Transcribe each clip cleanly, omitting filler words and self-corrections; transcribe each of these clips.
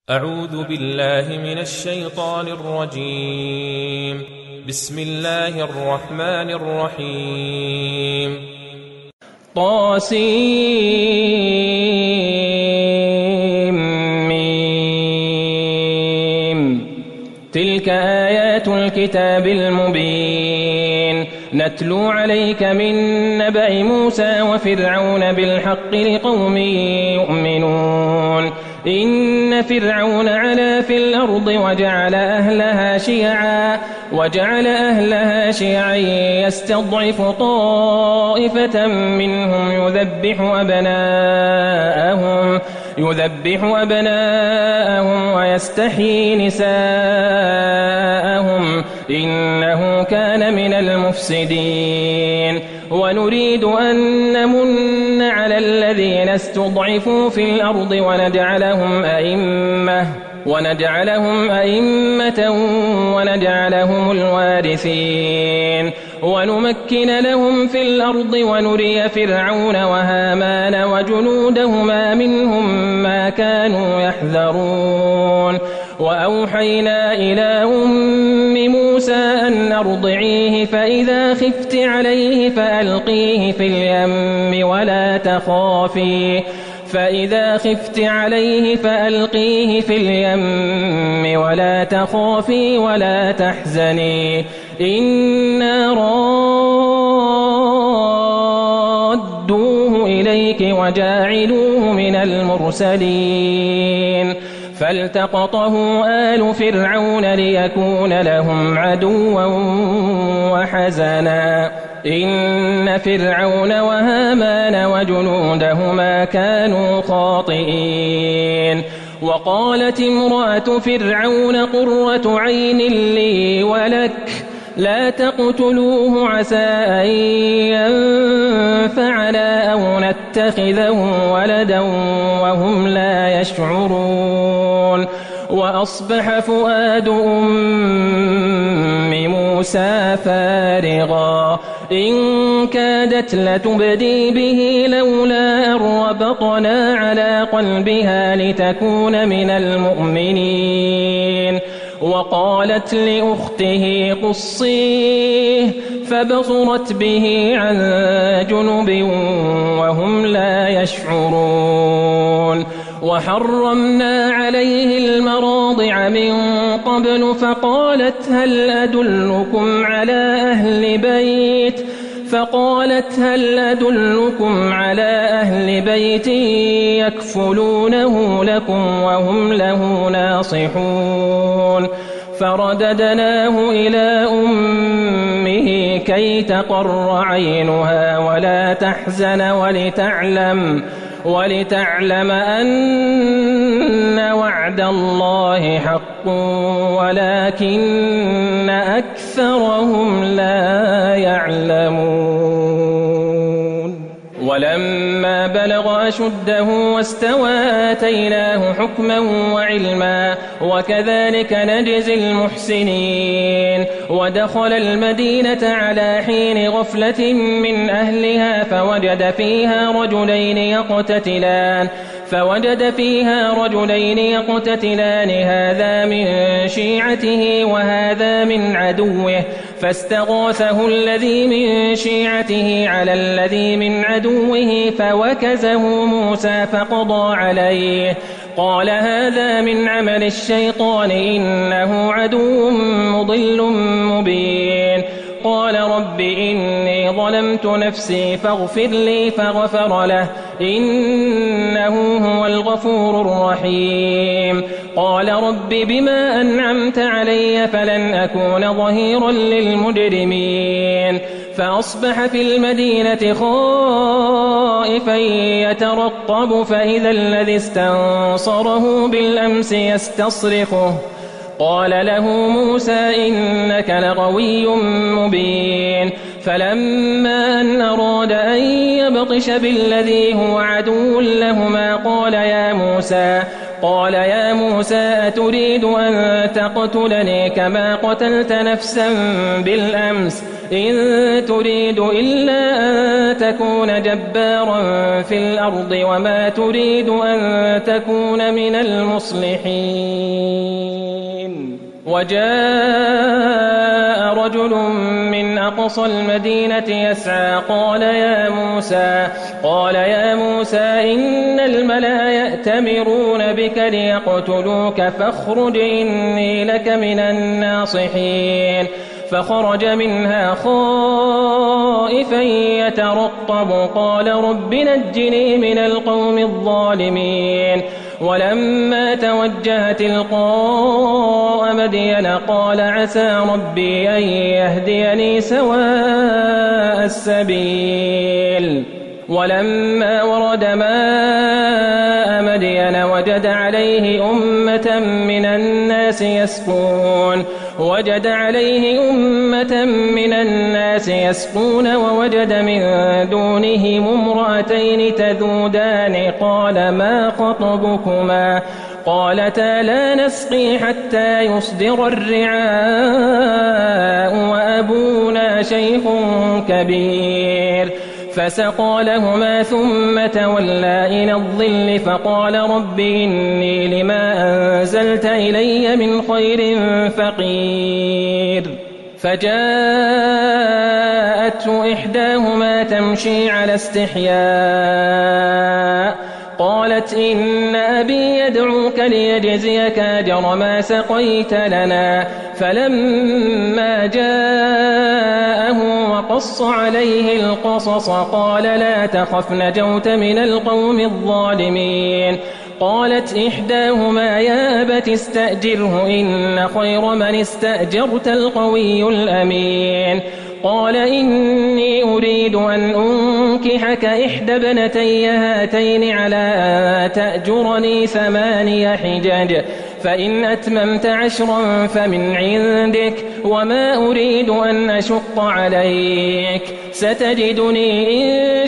أعوذ بالله من الشيطان الرجيم. بسم الله الرحمن الرحيم. طاسيم. تلك آيات الكتاب المبين نتلو عليك من نبأ موسى وفرعون بالحق لقوم يؤمنون. إن فرعون علا في الأرض وجعل أهلها شيعا يستضعف طائفة منهم يذبح أبناءهم ويستحيي نساءهم إنه كان من المفسدين. ونريد أن نمن على الذين استضعفوا في الأرض ونجعلهم أئمة ونجعلهم الوارثين ونمكن لهم في الأرض ونري فرعون وهامان وجنودهما منهم ما كانوا يحذرون. وأوحينا إلى أم موسى أن أرضعيه فإذا خفت عليه فألقيه في اليم ولا تخافي ولا تحزني إنا رادوه إليك وجاعلوه من المرسلين. فالتقطه آل فرعون ليكون لهم عدوا وحزنا إن فرعون وهامان وجنودهما كانوا خاطئين. وقالت امرأة فرعون قرة عين لي ولك لا تقتلوه عسى أن ينفعنا أو نتخذه ولدا وهم لا يشعرون. وأصبح فؤاد أم موسى فارغا إن كادت لتبدي به لولا أن ربطنا على قلبها لتكون من المؤمنين. وقالت لأخته قصيه فبصرت به عن جنب وهم لا يشعرون. وحرمنا عليه المراضع من قبل فقالت هل أدلكم على أهل بيت يكفلونه لكم وهم له ناصحون. فرددناه إلى أمه كي تقر عينها ولا تحزن ولتعلم أن وعد الله حق ولكن أكثرهم لا يعلمون. ولما بلغ أشده واستوى آتيناه حكما وعلما وكذلك نجزي المحسنين. ودخل المدينة على حين غفلة من أهلها فوجد فيها رجلين يقتتلان هذا من شيعته وهذا من عدوه فاستغاثه الذي من شيعته على الذي من عدوه فوكزه موسى فقضى عليه قال هذا من عمل الشيطان إنه عدو مضل مبين. قال رب إني ظلمت نفسي فاغفر لي فغفر له إنه هو الغفور الرحيم. قال رب بما أنعمت علي فلن أكون ظهيرا للمجرمين. فأصبح في المدينة خائفا يترقب فإذا الذي استنصره بالأمس يستصرخه قال له موسى إنك لغوي مبين. فلما أن أراد أن يبطش بالذي هو عدو لهما قال يا موسى أتريد أن تقتلني كما قتلت نفسا بالأمس إن تريد إلا أن تكون جبارا في الأرض وما تريد أن تكون من المصلحين. وجاء رجل من أقصى المدينة يسعى قال يا موسى إن الملأ يأتمرون بك ليقتلوك فاخرج إني لك من الناصحين. فخرج منها خائفا يترقب قال رب نجني من القوم الظالمين. ولما توجه تلقاء مدين قال عسى ربي أن يهديني سواء السبيل. ولما ورد ماء مدين وجد عليه أمة من الناس يسقون ووجد من دونهم امرأتين تذودان قال ما خطبكما قالتا لا نسقي حتى يصدر الرعاء وأبونا شيخ كبير. فسقى لهما ثم تولى إلى الظل فقال رب إني لما أنزلت إلي من خير فقير. فجاءته إحداهما تمشي على استحياء قالت إن أبي يدعوك ليجزيك أجر ما سقيت لنا. فلما جاءه وقص عليه القصص قال لا تخف نجوت من القوم الظالمين. قالت إحداهما يا أبت استأجره إن خير من استأجرت القوي الأمين. قال إني أريد أن أنكحك إحدى ابنتي هاتين على أن تأجرني 8 حجج فإن أتممت 10 فمن عندك وما أريد أن أشق عليك ستجدني إن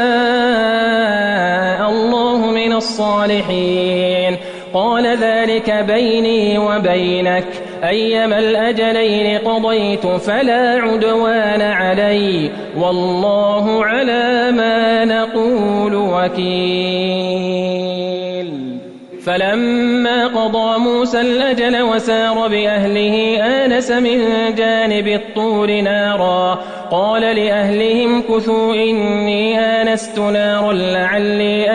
شاء الله من الصالحين. قال ذلك بيني وبينك أيما الأجلين قضيت فلا عدوان علي والله على ما نقول وكيل. فلما قضى موسى الأجل وسار بأهله آنس من جانب الطور نارا قال لأهلهم كثوا إني آنست نارا لعلي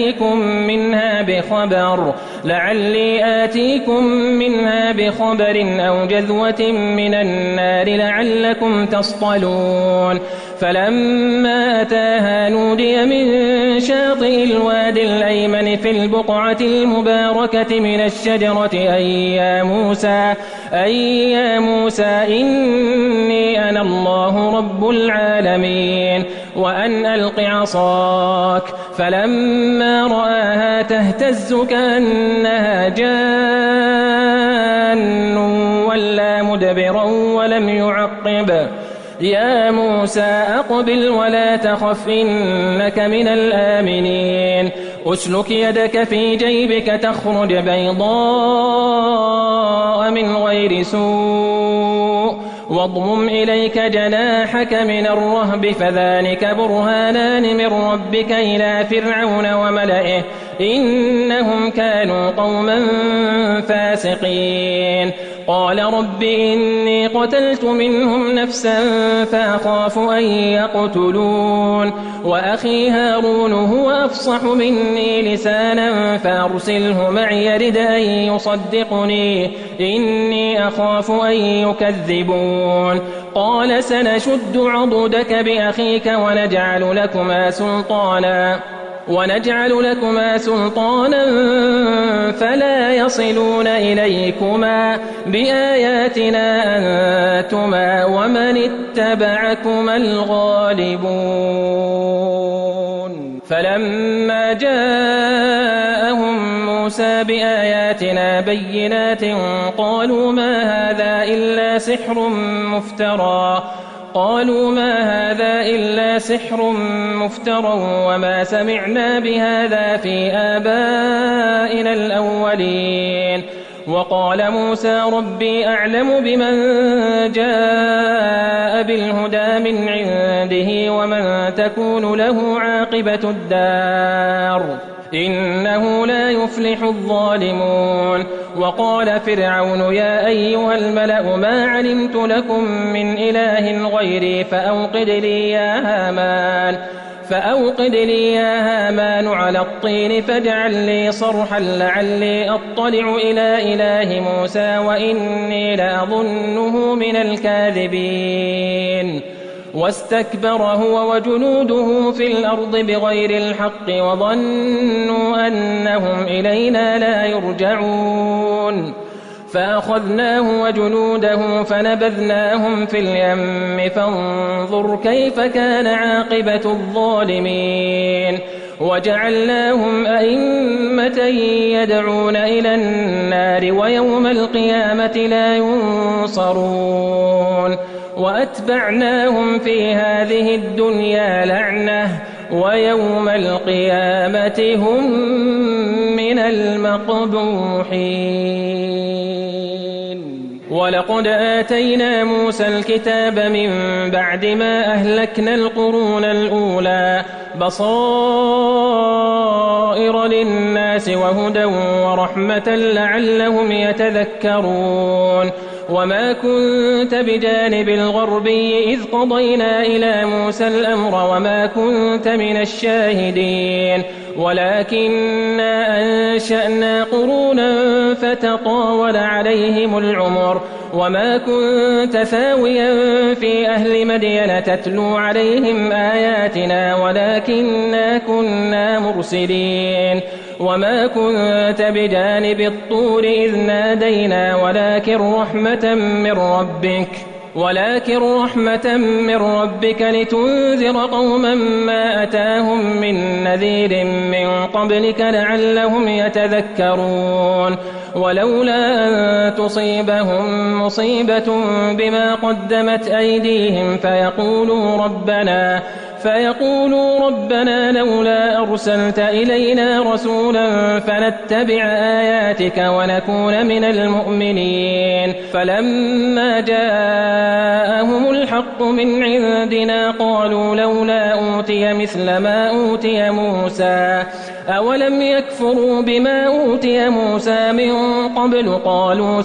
آتيكم منها بخبر أو جذوة من النار لعلكم تصطلون. فلما أتاها نودي من شاطئ الوادي الأيمن في البقعة المباركة من الشجرة أي يا موسى إني أنا الله رب العالمين وأن ألق عصاك. فلما رآها تهتز كأنها جان ولا مدبرا ولم يعقب. يا موسى أقبل ولا تخف إنك من الآمنين. أسلك يدك في جيبك تخرج بيضاء من غير سوء واضمم إليك جناحك من الرهب فذلك برهانان من ربك إلى فرعون وملئه إنهم كانوا قوما فاسقين. قال رب إني قتلت منهم نفسا فأخاف أن يقتلون وأخي هارون هو أفصح مني لسانا فأرسله معي يرد أن يصدقني إني أخاف أن يكذبون. قال سنشد عضدك بأخيك ونجعل لكما سلطانا فلا يصلون إليكما بآياتنا أنتما ومن اتبعكما الغالبون. فلما جاءهم موسى بآياتنا بينات قالوا ما هذا إلا سحر مفترى قالوا ما هذا إلا سحر مفترى وما سمعنا بهذا في آبائنا الأولين. وقال موسى ربي أعلم بمن جاء بالهدى من عنده ومن تكون له عاقبة الدار إنه لا يفلح الظالمون. وقال فرعون يا أيها الملأ ما علمت لكم من إله غيري فأوقد لي يا هامان على الطين فاجعل لي صرحا لعلي أطلع إلى إله موسى وإني لأظنه من الكاذبين. واستكبر هو وجنوده في الأرض بغير الحق وظنوا أنهم إلينا لا يرجعون. فأخذناه وجنوده فنبذناهم في اليم فانظر كيف كان عاقبة الظالمين. وجعلناهم أئمة يدعون إلى النار ويوم القيامة لا ينصرون. وأتبعناهم في هذه الدنيا لعنة ويوم القيامة هم من المقبوحين. ولقد آتينا موسى الكتاب من بعد ما أهلكنا القرون الأولى بصائر للناس وهدى ورحمة لعلهم يتذكرون. وما كنت بجانب الغربي إذ قضينا إلى موسى الأمر وما كنت من الشاهدين ولكننا أنشأنا قرونا فتطاول عليهم العمر. وما كنت ثاويا في أهل مدين تتلو عليهم آياتنا ولكننا كنا مرسلين. وما كنت بجانب الطور إذ نادينا ولكن رحمة من ربك لتنذر قوما ما أتاهم من نذير من قبلك لعلهم يتذكرون. ولولا أن تصيبهم مصيبة بما قدمت أيديهم فيقولوا ربنا لولا أرسلت إلينا رسولا فنتبع آياتك ونكون من المؤمنين. فلما جاءهم الحق من عندنا قالوا لولا أوتي مثل ما أوتي موسى أولم يكفروا بما أوتي موسى من قبل قالوا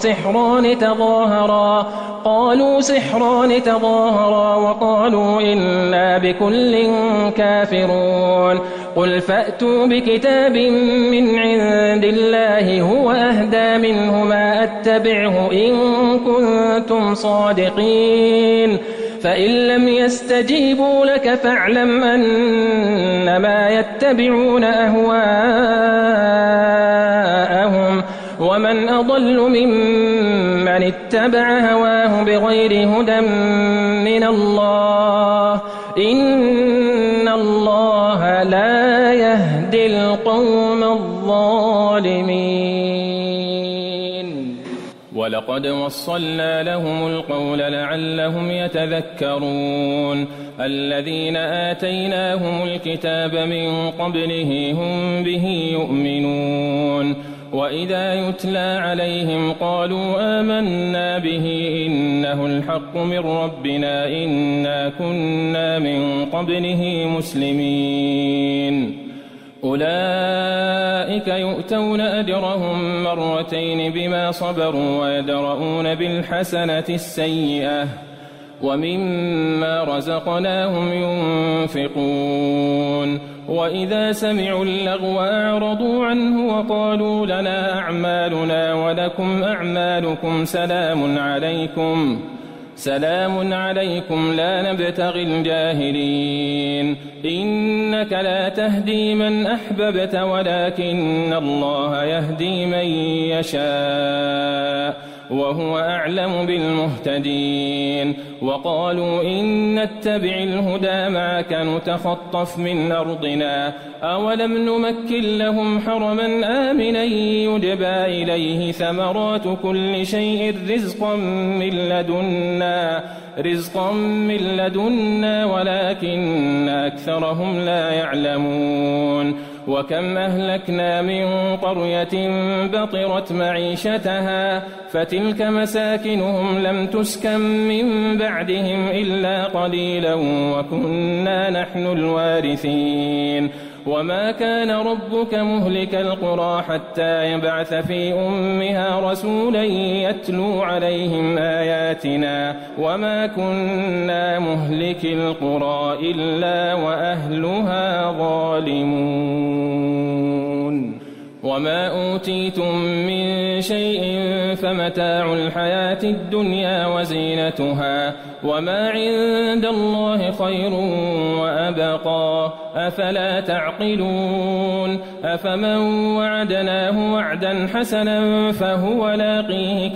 سحران تظاهرا وقالوا إنا بكل كافرون. قل فأتوا بكتاب من عند الله هو أهدى منهما أتبعه إن كنتم صادقين. فإن لم يستجيبوا لك فاعلم أنما يتبعون أهواءهم ومن أضل ممن اتبع هواه بغير هدى من الله إن الله لا يهدي القوم الظالمين. ولقد وصلنا لهم القول لعلهم يتذكرون. الذين آتيناهم الكتاب من قبله هم به يؤمنون. وإذا يتلى عليهم قالوا آمنا به إنه الحق من ربنا إنا كنا من قبله مسلمين. أولئك يؤتون أجرهم مرتين بما صبروا ويدرؤون بالحسنة السيئة ومما رزقناهم ينفقون. وإذا سمعوا اللغو أعرضوا عنه وقالوا لنا أعمالنا ولكم أعمالكم سلام عليكم لا نبتغي الجاهلين. إنك لا تهدي من أحببت ولكن الله يهدي من يشاء وهو أعلم بالمهتدين. وقالوا إن نتبع الهدى معك نتخطف من أرضنا أولم نمكن لهم حرما آمنا يجبى إليه ثمرات كل شيء رزقا من لدنا ولكن أكثرهم لا يعلمون. وكم أهلكنا من قرية بطرت معيشتها فتلك مساكنهم لم تسكن من بعدهم إلا قليلا وكنا نحن الوارثين. وما كان ربك مهلك القرى حتى يبعث في أمها رسولا يتلو عليهم آياتنا وما كنا مهلك القرى إلا وأهلها ظالمون. وما أوتيتم من شيء فمتاع الحياة الدنيا وزينتها وما عند الله خير وأبقى أفلا تعقلون. أفمن وعدناه وعدا حسنا فهو لاقيه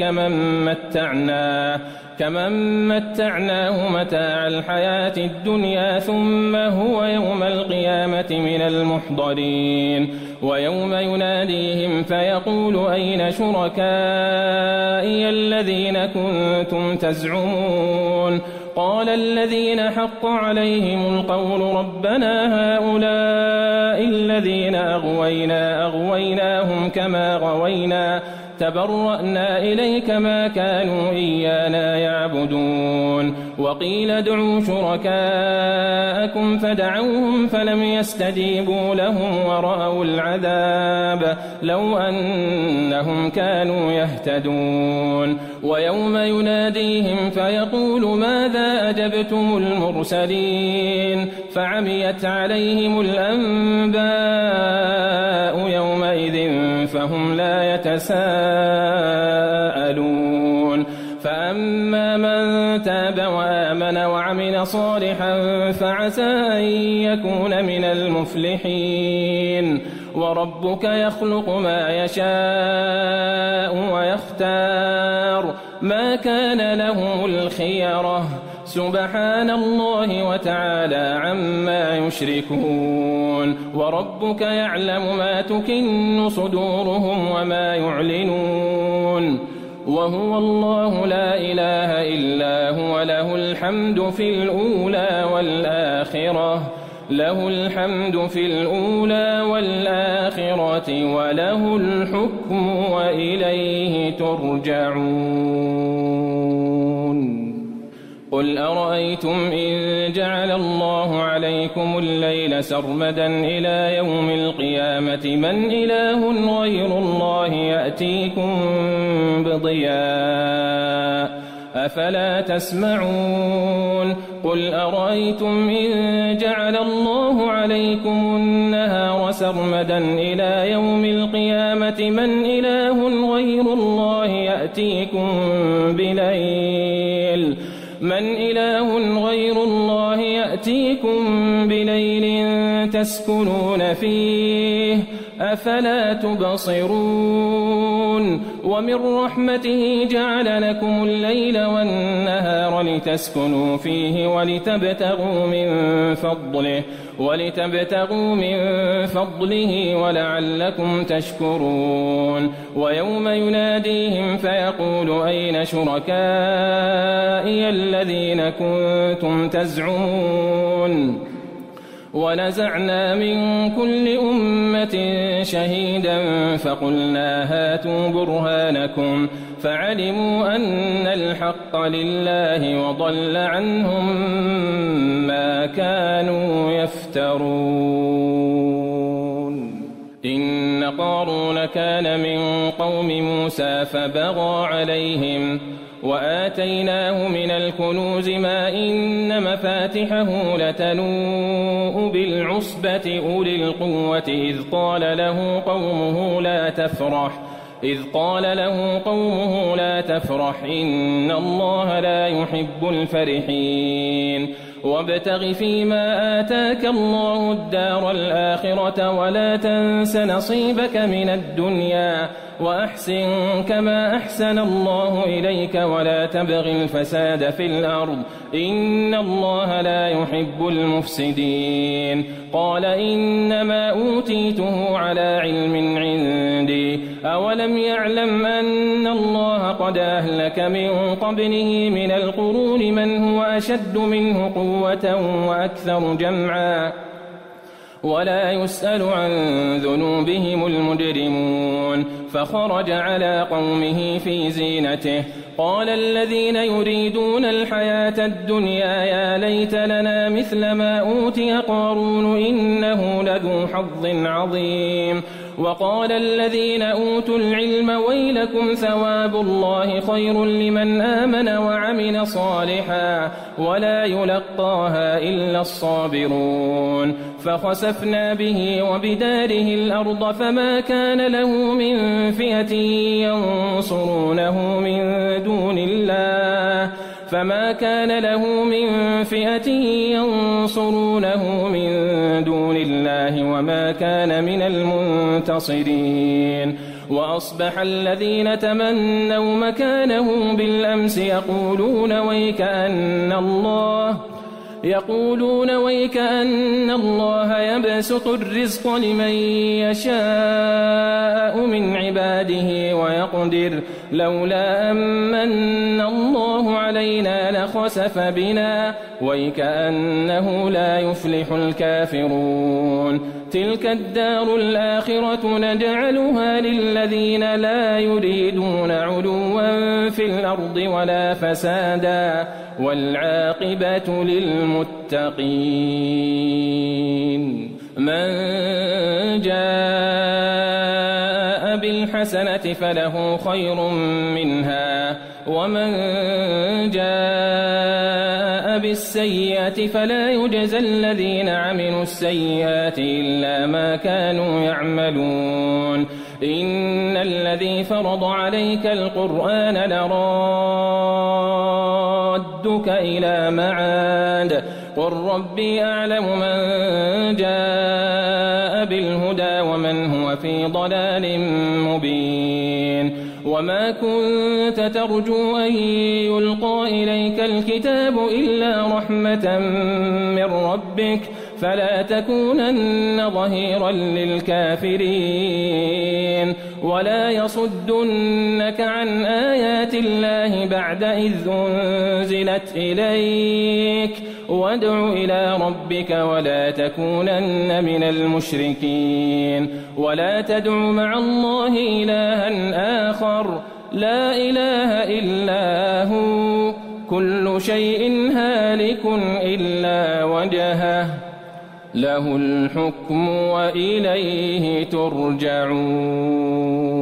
كمن متعناه متاع الحياة الدنيا ثم هو يوم القيامة من المحضرين. ويوم يناديهم فيقول أين شركائي الذين كنتم تزعمون قال الذين حق عليهم القول ربنا هؤلاء الذين أغويناهم كما غوينا تبرأنا إليك ما كانوا إيانا يعبدون. وقيل ادعوا شركاءكم فدعوهم فلم يستجيبوا لهم ورأوا العذاب لو أنهم كانوا يهتدون. ويوم يناديهم فيقول ماذا أجبتم المرسلين فعميت عليهم الأنباء يومئذ فهم لا يتساءلون. فأما من تاب وآمن وعمل صالحا فعسى أن يكون من المفلحين. وربك يخلق ما يشاء ويختار ما كان لهم الخيرة سبحان الله وتعالى عما يشركون. وربك يعلم ما تكن صدورهم وما يعلنون وهو الله لا إله إلا هو له الحمد في الأولى والآخرة وله الحكم وإليه ترجعون. قل أرأيتم إن جعل الله عليكم الليل سرمدا إلى يوم القيامة من إله غير الله يأتيكم بضياء أفلا تسمعون. قل أرأيتم إن جعل الله عليكم النهار سرمدا إلى يوم القيامة من إله غير الله يأتيكم بليل تسكنون فيه أفلا تبصرون. ومن رحمته جعل لكم الليل والنهار لتسكنوا فيه ولتبتغوا من فضله ولعلكم تشكرون. ويوم يناديهم فيقول أين شركائي الذين كنتم تزعمون ونزعنا من كل أمة شهيدا فقلنا هاتوا برهانكم فعلموا أن الحق لله وضل عنهم ما كانوا يفترون. إن قارون كان من قوم موسى فبغى عليهم وآتيناه من الكنوز ما إن مفاتحه لتنوء بالعصبة أولي القوة إذ قال له قومه لا تفرح إن الله لا يحب الفرحين. وابتغ فيما آتاك الله الدار الآخرة ولا تنس نصيبك من الدنيا وأحسن كما أحسن الله إليك ولا تبغ الفساد في الأرض إن الله لا يحب المفسدين. قال إنما أوتيته على علم عندي أولم يعلم أن الله قد أهلك من قبله من القرون من هو أشد منه قوة وأكثر جمعا ولا يسأل عن ذنوبهم المجرمون. فخرج على قومه في زينته قال الذين يريدون الحياة الدنيا يا ليت لنا مثل ما أوتي قارون إنه لذو حظ عظيم. وقال الذين أوتوا العلم ويلكم ثواب الله خير لمن آمن وعمل صالحا ولا يلقاها إلا الصابرون. فخسفنا به وبداره الأرض فما كان له من فئة ينصرونه من دون الله وما كان من المنتصرين. وأصبح الذين تمنوا مكانه بالأمس يقولون ويكأن الله يبسط الرزق لمن يشاء من عباده ويقدر لولا أمن الله علينا لخسف بنا ويكأنه لا يفلح الكافرون. تلك الدار الآخرة نجعلها للذين لا يريدون علوا في الأرض ولا فسادا والعاقبة للمتقين. من جاء بالحسنة فله خير منها ومن جاء بالسيئة فلا يجزى الذين عملوا السيئات إلا ما كانوا يعملون. إن الذي فرض عليك القرآن لرادك إلى معاد قل ربي أعلم من جاء بالهدى ومن هو في ضلال مبين. وما كنت ترجو أن يلقى إليك الكتاب إلا رحمة من ربك فلا تكونن ظهيرا للكافرين ولا يصدنك عن آيات الله بعد إذ أنزلت إليك وادع إلى ربك ولا تكونن من المشركين. ولا تدع مع الله إلها آخر لا إله إلا هو كل شيء هالك إلا وجهه له الحكم وإليه ترجعون.